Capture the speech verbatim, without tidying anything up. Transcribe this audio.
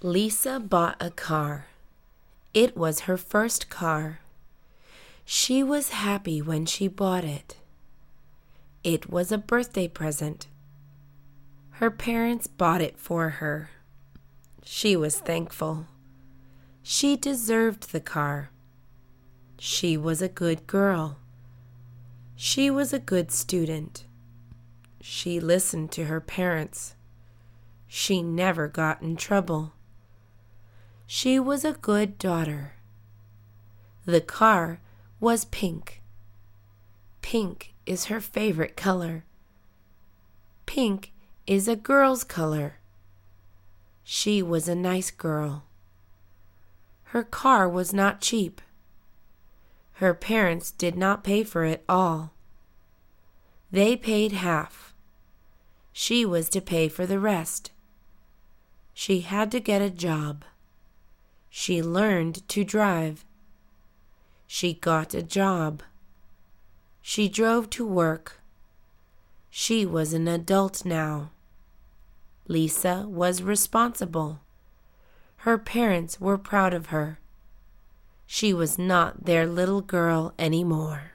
Lisa bought a car. It was her first car. She was happy when she bought it. It was a birthday present. Her parents bought it for her. She was thankful. She deserved the car. She was a good girl. She was a good student. She listened to her parents. She never got in trouble. She was a good daughter. The car was pink. Pink is her favorite color. Pink is a girl's color. She was a nice girl. Her car was not cheap. Her parents did not pay for it all. They paid half. She was to pay for the rest. She had to get a job. She learned to drive. She got a job. She drove to work. She was an adult now. Lisa was responsible. Her parents were proud of her. She was not their little girl anymore.